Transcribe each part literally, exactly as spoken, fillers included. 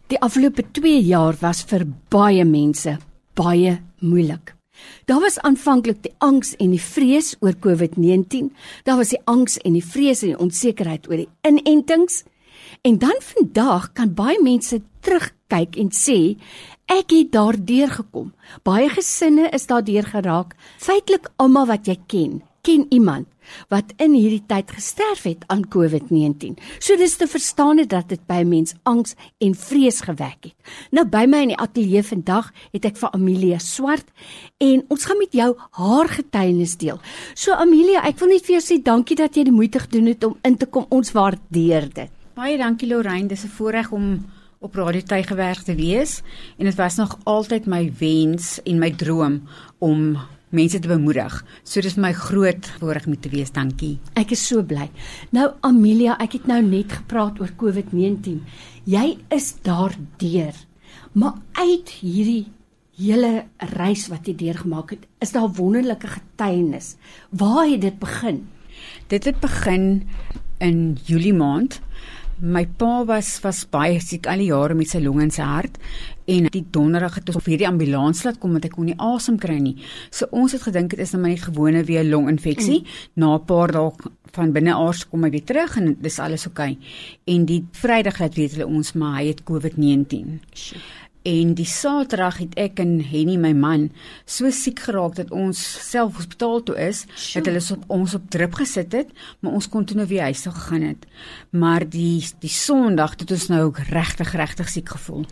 Die afgelope twee jaar was vir baie mense baie moeilik. Daar was aanvanklik die angs en die vrees oor COVID negentien, daar was die angs en die vrees en die onsekerheid oor die inentings, en dan vandag kan baie mense terugkyk en sê, ek het daardeur gekom. Baie gesinne is daardeur geraak, feitelik almal wat jy ken, ken iemand wat in hierdie tyd gesterf het aan COVID negentien. So dis te verstaan dat dit by mens angs en vrees gewek het. Nou by my in die ateljee vandag het ek vir Amelia Swart en ons gaan met jou haar getuienis deel. So Amelia, ek wil net vir jou sê dankie dat jy die moeite gedoen het om in te kom. Ons waardeer dit. Baie dankie Lorraine, dis 'n voorreg om op Radio Tygerberg te wees en dit was nog altyd my wens en my droom om mense te bemoedig. So dis vir my groot voorreg om te wees, dankie. Ek is so bly. Nou Amelia, ek het nou net gepraat oor COVID negentien. Jy is daardeur. Maar uit hierdie hele reis wat jy deurgemaak het, is daar wonderlike getuienis. Waar het dit begin? Dit het begin in Julie maand. My pa was was baie siek al die jare met sy long en sy hart en die donderdag het ons op hierdie ambulans laat kom want ek kon nie asem kry nie. So ons het gedink dit is nou maar net gewone weer longinfeksie. Mm. Na 'n paar dae van binneaars kom hy weer terug en dis alles oukei. En die Vrydag laat weet hulle ons maar hy het COVID negentien. Sure. En die Saterdag het ek en Henny, my man, so siek geraak dat ons self hospitaal toe is, sure. Dat hulle op, ons op drip gesit het, maar ons kon toe nou weer huis toe gegaan het. Maar die, die Sondag het ons nou ook regtig, regtig siek gevoel.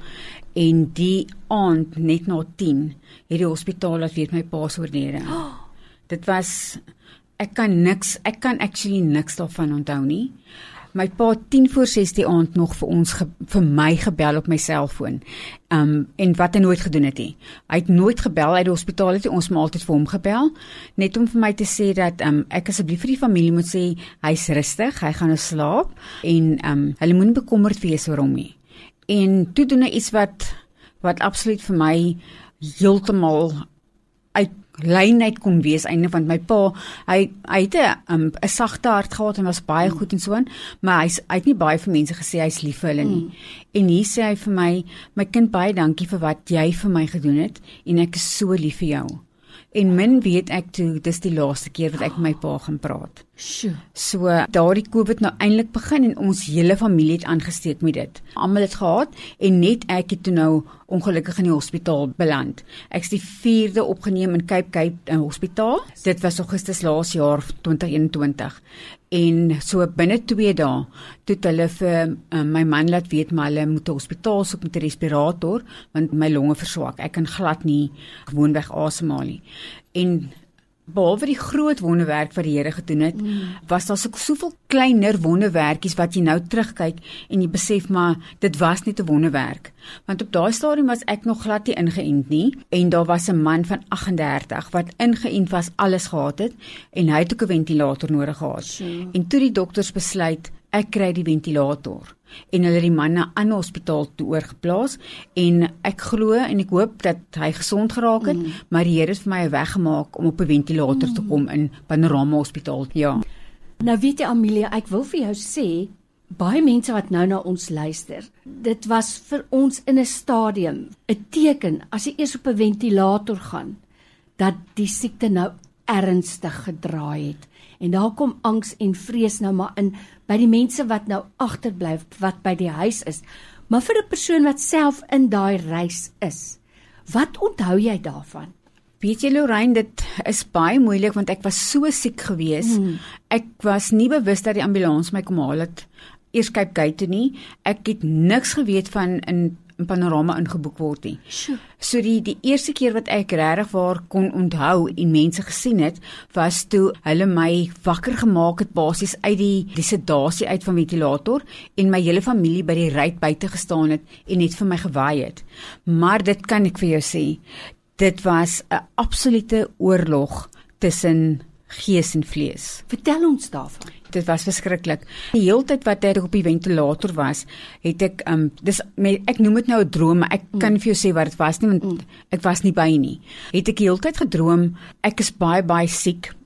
En die aand, net na tien, het die hospitaal laat weet my pa is oorlede. Oh. Dit was, ek kan niks, ek kan actually niks daarvan onthou nie. My pa tien voor ses die aand nog vir ons, ge, vir my gebel op my selfoon, um, en wat hy nooit gedoen het nie. Hy het nooit gebel uit die hospitaal, het ons maar altyd vir hom gebel, net om vir my te sê dat um, ek asseblief vir die familie moet sê, hy is rustig, hy gaan nou slaap, en um, hulle moet nie bekommerd wees oor hom nie. En toe doen hy iets wat, wat absoluut vir my heeltemal uit lyn uit kon wees, einde, want my pa, hy, hy het 'n um, sagte hart gehad en was baie goed en so aan, maar hy, hy het nie baie vir mense gesê hy is lief vir hulle nie. Mm. En hier sê hy vir my, my kind, baie dankie vir wat jy vir my gedoen het, en ek is so lief vir jou. En min weet ek toe, dis die laaste keer wat ek met my pa gaan praat. Sure. So, daar die COVID nou eintlik begin en ons hele familie het aangesteek met dit. Almal het gehad en net ek het toe nou ongelukkig in die hospitaal beland. Ek is die vierde opgeneem in Cape Cape in hospitaal. Dit was Augustus laas jaar twintig eenentwintig. En so binne twee dae, toe het hulle vir uh, my man laat weet, maar hulle moet 'n hospitaal soek met 'n respirator, want my longe verswak. Ek kan glad nie gewoonweg asemhaal nie. En behalwe die groot wonderwerk wat die Here gedoen het, mm. was daar so soveel kleiner wonderwerkies wat jy nou terugkyk en jy besef maar dit was net 'n wonderwerk. Want op daai stadium was ek nog glad nie ingeënt nie en daar was 'n man van agt en dertig wat ingeënt was, alles gehad het en hy het ook 'n ventilator nodig gehad. Sure. En toe die dokters besluit ek kry die ventilator en hulle die man na 'n ander hospitaal toe oorgeplaas en ek glo en ek hoop dat hy gesond geraak het, mm. maar die Here het vir my 'n weg gemaak om op 'n ventilator mm. te kom in Panorama Hospitaal. Ja. Nou weet jy Amelia, ek wil vir jou sê, baie mense wat nou na ons luister, dit was vir ons in 'n stadium 'n teken as jy eers op 'n ventilator gaan dat die siekte nou ernstig gedraai het. En daar kom angs en vrees nou maar in by die mense wat nou agterbly, wat by die huis is. Maar vir 'n persoon wat self in daai reis is, wat onthou jy daarvan? Weet jy Lorraine, dit is baie moeilik want ek was so siek gewees. Hmm. Ek was nie bewus dat die ambulans my kom haal het eers Cape Gate toe nie. Ek het niks geweet van in in Panorama ingeboek word nie. Sure. So die, die eerste keer wat ek regtig waar kon onthou en mense gesien het, was toe hulle my wakker gemaak het basies uit die, die sedasie uit van ventilator en my hele familie by die ruit buite gestaan het en net vir my gewaai het. Maar dit kan ek vir jou sê, dit was 'n absolute oorlog tussen gees en vlees. Vertel ons daarvan. Dit was verskriklik. Die hele tyd wat ek op die ventilator was, het ek, um, dis, ek noem dit nou 'n droom, maar ek mm. kan vir jou sê wat dit was nie, want mm. ek was nie by nie. Het ek die hele tyd gedroom, ek is baie, baie siek,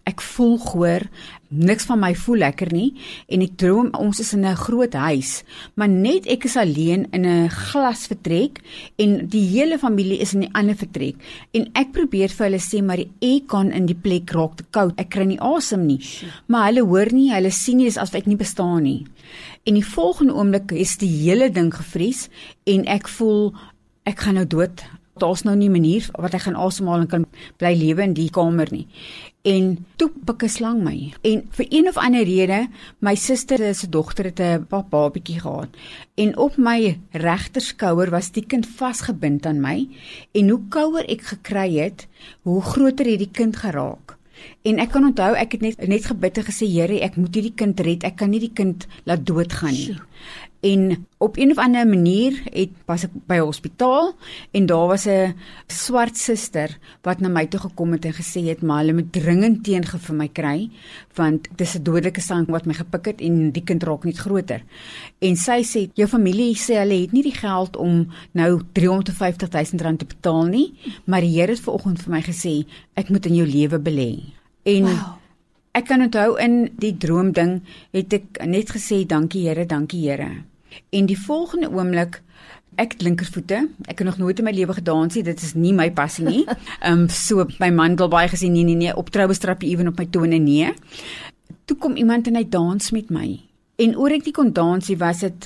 ek voel goor, niks van my voel lekker nie, en ek droom, ons is in 'n groot huis, maar net ek is alleen in 'n glasvertrek, en die hele familie is in die ander vertrek, en ek probeer vir hulle sê, maar die aircon in die plek raak te koud, ek kry nie asem nie, maar hulle hoor nie, hulle sien nie, dis asof ek nie bestaan nie. En die volgende oomblik is die hele ding gevries, en ek voel, ek gaan nou dood, daar's nou nie 'n manier wat ek gaan asemhaal en kan bly lewe in die kamer nie. En toe pik 'n slang my. En vir een of ander rede, my suster se dogter het 'n babatjie gehad. En op my regterskouer was die kind vasgebind aan my. En hoe kouer ek gekry het, hoe groter het die kind geraak. En ek kan onthou, ek het net, net gebid en gesê, Here, ek moet hierdie kind red, ek kan nie die kind laat doodgaan nie. En op een of ander manier het, was ek by 'n hospitaal, en daar was 'n swart suster wat na my toe gekom het en gesê het, maar hulle moet dringend teengif vir my kry, want dis 'n dodelike slang wat my gepik het, en die kind raak net groter. En sy sê, jou familie sê, hulle het nie die geld om nou driehonderdvyftig duisend rand te betaal nie, maar die Here het vanoggend vir my gesê, ek moet in jou lewe belê. En wow. Ek kan onthou, in die droomding het ek net gesê, dankie Here, dankie Here. En die volgende oomblik, ek het linkervoete, ek het nog nooit in my lewe gedans nie, dit is nie my passie nie. Um, so my man het al baie gesê, nee, nee, nee, op troue strap jy ewen op my tone, nee. Toe kom iemand en hy dans met my. En oor ek nie kon dans nie, was dit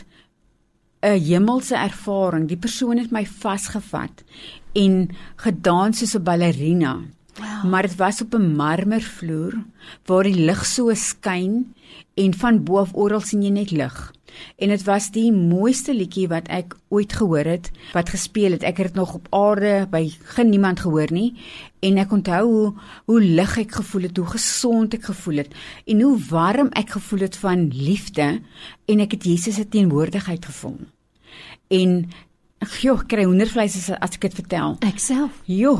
'n hemelse ervaring. Die persoon het my vasgevat en gedans soos 'n ballerina. Wow. Maar dit was op 'n marmervloer, waar die lig so skyn, en van bo af oral sien jy net lig. En dit was die mooiste liedjie wat ek ooit gehoor het, wat gespeel het. Ek het dit nog op aarde by geen niemand gehoor nie. En ek onthou hoe, hoe lig ek gevoel het, hoe gesond ek gevoel het, en hoe warm ek gevoel het van liefde, en ek het Jesus se teenwoordigheid gevoel. En, joh, ek kry hoendervleis as, as ek dit vertel. Ek self. Joh.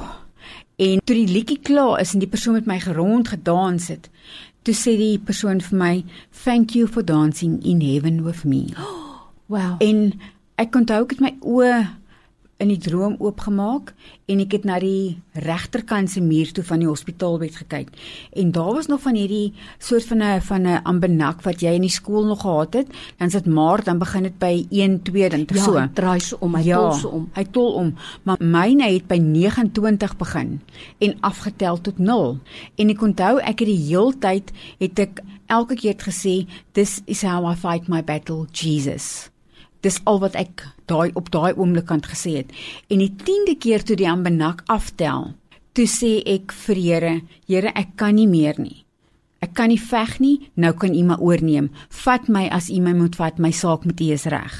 En toe die liedjie klaar is, en die persoon met my gerond gedans het, toe sê die persoon vir my, thank you for dancing in heaven with me. Oh, wow. En ek onthou, ek het my oë in die droom oopgemaak, en ek het na die regterkant se muur toe van die hospitaalbed gekyk. En daar was nog van hierdie soort van 'n van 'n ambenak wat jy in die skool nog gehad het. Dan sit maar, dan begin dit by een, twee, dan ja, so. Ja, draai so om, hy ja, tol so om. hy tol om. Maar myne het by neges en twintig begin en afgetel tot nul. En ek onthou, ek het die heeltyd het ek elke keer gesê, this is how I fight my battle, Jesus. Dis al wat ek daai op daai oomblik kan gesê het. En die tiende keer toe die ambenak aftel, toe sê ek vir Here, Here, ek kan nie meer nie. Ek kan nie veg nie, nou kan U my oorneem. Vat my as U my moet vat, my saak met U is reg.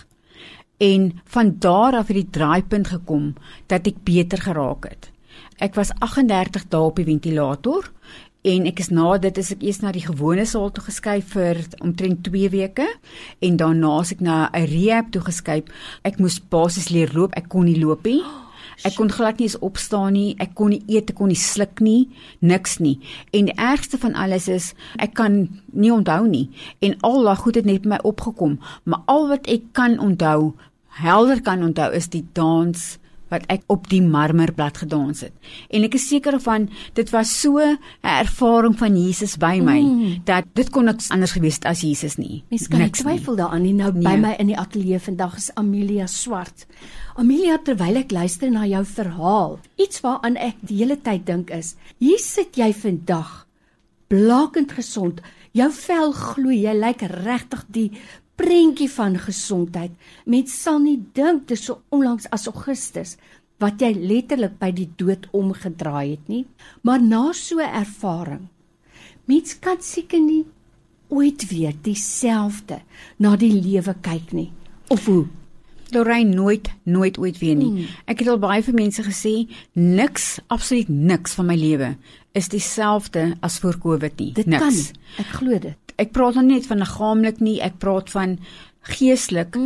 En van daar af het die draaipunt gekom, dat ek beter geraak het. Ek was agt en dertig dae op die ventilator, en ek is na dit is ek eers na die gewone saal toe geskuif vir omtrent twee weke, en daarna is ek na 'n rehab toe geskuif. Ek moes basies leer loop, ek kon nie loop nie. Ek kon glad nie eens opstaan nie, ek kon nie eet, ek kon nie sluk nie, niks nie. En die ergste van alles is, ek kan nie onthou nie, en al daai goed het net by my opgekom, maar al wat ek kan onthou, helder kan onthou, is die dans wat ek op die marmerblad gedans het. En ek is seker van, dit was so 'n ervaring van Jesus by my, mm. dat dit kon niks anders gewees het as Jesus nie. Mens kan nie twyfel daaraan nie. Nou, nee. By my in die ateljee vandag is Amelia Swart. Amelia, terwyl ek luister na jou verhaal, iets waaraan ek die hele tyd dink is, hier sit jy vandag, blakend gesond, jou vel gloei, jy lyk regtig die prentjie van gesondheid. Mens sal nie dink, dis so onlangs as Augustus, wat jy letterlik by die dood omgedraai het nie. Maar na so 'n ervaring, mens kan seker nie ooit weer dieselfde na die lewe kyk nie. Of hoe? Lorraine, nooit, nooit ooit weer nie. Hmm. Ek het al baie vir mense gesê, niks, absoluut niks van my lewe is dieselfde as voor COVID nie. Dit niks. kan nie. Ek glo dit. Ek praat nou net van liggaamlik nie, ek praat van geestelik. Mm.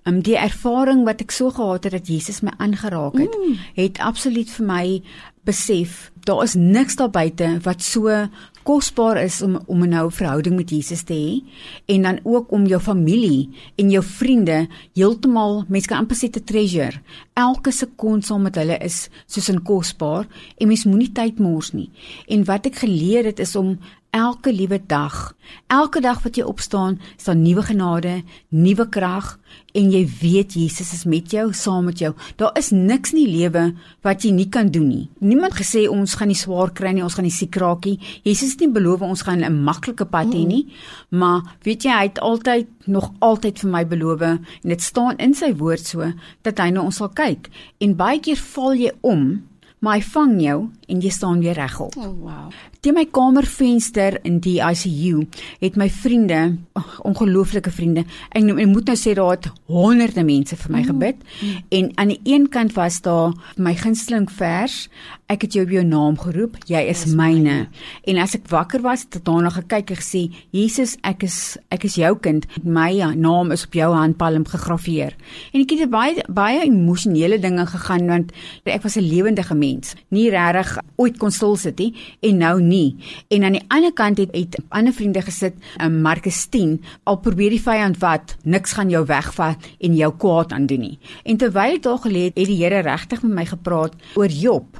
Um, die ervaring wat ek so gehad het, dat Jesus my aangeraak het, mm. het absoluut vir my besef, daar is niks daar buite wat so kosbaar is om, om nou 'n verhouding met Jesus te hê, en dan ook om jou familie en jou vriende heeltemal, mens kan amper sê te treasure. Elke sekonde saam met hulle is soos 'n kosbaar, en mens moenie tyd mors nie. En wat ek geleer het is om elke liewe dag, elke dag wat jy opstaan, is daar nuwe genade, nuwe krag, en jy weet Jesus is met jou, saam met jou. Daar is niks in die lewe wat jy nie kan doen nie. Niemand gesê ons gaan nie swaar kry nie, ons gaan nie siek raak nie. Jesus het nie beloof ons gaan 'n maklike pad hê nie, maar weet jy, hy het altyd, nog altyd vir my beloof, en dit staan in sy woord so, dat hy na ons sal kyk. En baie keer val jy om, maar hy vang jou, en jy staan weer regop. Oh, wow. Teen my kamervenster in die I C U het my vriende, oh, ongelooflike vriende, ek, ek moet nou sê, daar het honderde mense vir my gebid, mm. en aan die een kant was daar my gunsteling vers, ek het jou op jou naam geroep, jy is, is myne. myne. En as ek wakker was, het ek daarna gekyk en gesê, Jesus, ek is, ek is jou kind, my naam is op jou handpalm gegraveer. En ek het baie, baie emosionele dinge gegaan, want ek was 'n lewendige mens, nie regtig ooit kon stil sit nie, en nou nie. En aan die ander kant het, het ander vriende gesit, in Markus tien, al probeer die vyand wat, niks gaan jou wegvat en jou kwaad aandoen nie. En terwyl ek daar gelê het, het die Here regtig met my gepraat oor Job.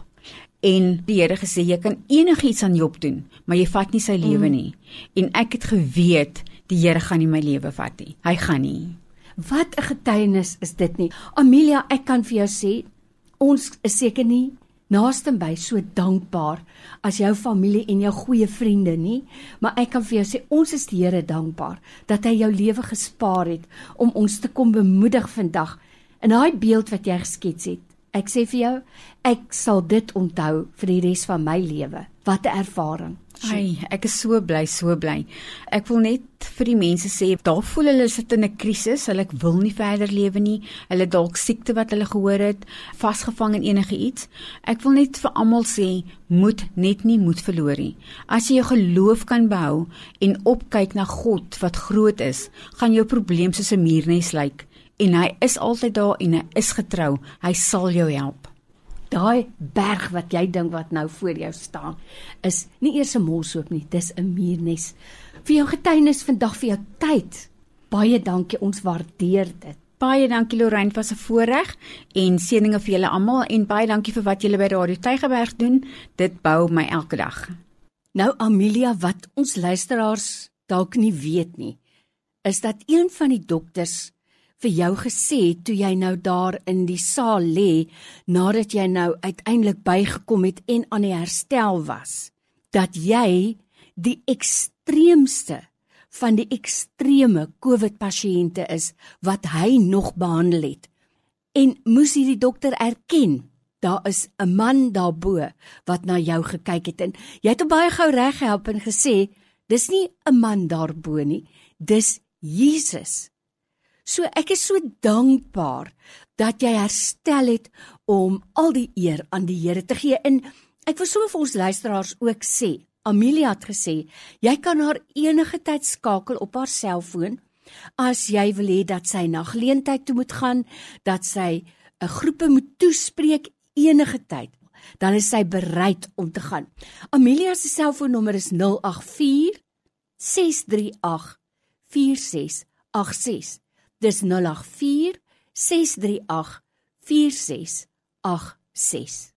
En die Here gesê, jy kan enigiets aan Job doen, maar jy vat nie sy lewe nie. En ek het geweet, die Here gaan nie my lewe vat nie. Hy gaan nie. Wat 'n getuienis is dit nie. Amelia, ek kan vir jou sê, ons is seker nie naastenby so dankbaar as jou familie en jou goeie vriende nie, maar ek kan vir jou sê, ons is die Here dankbaar, dat hy jou lewe gespaar het, om ons te kom bemoedig vandag, in daai beeld wat jy geskets het. Ek sê vir jou, ek sal dit onthou vir die res van my lewe. Wat 'n ervaring. Ai, ek is so bly, so bly. Ek wil net vir die mense sê, daar voel hulle sit in 'n krisis, hulle wil nie verder lewe nie, hulle dalk siekte wat hulle gehoor het, vasgevang in enige iets. Ek wil net vir almal sê, moet net nie moed verloor nie. As jy jou geloof kan behou en opkyk na God wat groot is, gaan jou probleem soos 'n muurnes lyk. En hy is altyd daar en hy is getrou. Hy sal jou help. Daai berg wat jy dink wat nou voor jou staan, is nie eers 'n molshoop nie, dis 'n muurnes. Vir jou getuienis vandag, vir jou tyd. Baie dankie, ons waardeer dit. Baie dankie Lorraine, was 'n voorreg en seëninge vir julle almal en baie dankie vir wat julle by Radio Tygerberg doen. Dit bou my elke dag. Nou Amelia, wat ons luisteraars dalk nie weet nie, is dat een van die dokters vir jou gesê, toe jy nou daar in die saal lê, nadat jy nou uiteindelik bygekom het en aan die herstel was, dat jy die ekstreemste van die ekstreme COVID-pasiënte is, wat hy nog behandel het. En moes hierdie dokter erken, daar is 'n man daarbo, wat na jou gekyk het, en jy het hom baie gou reggehelp en gesê, dis nie 'n man daarbo nie, dis Jesus. So ek is so dankbaar dat jy herstel het om al die eer aan die Here te gee. En ek wil sommer vir ons luisteraars ook sê, Amelia het gesê, jy kan haar enige tyd skakel op haar selfoon, as jy wil hê dat sy na geleentheid toe moet gaan, dat sy 'n groepe moet toespreek enige tyd, dan is sy bereid om te gaan. Amelia se selfoonnommer is nul agt vier, ses drie agt, vier ses agt ses. Dis nul agt vier, ses drie agt, vier ses agt ses.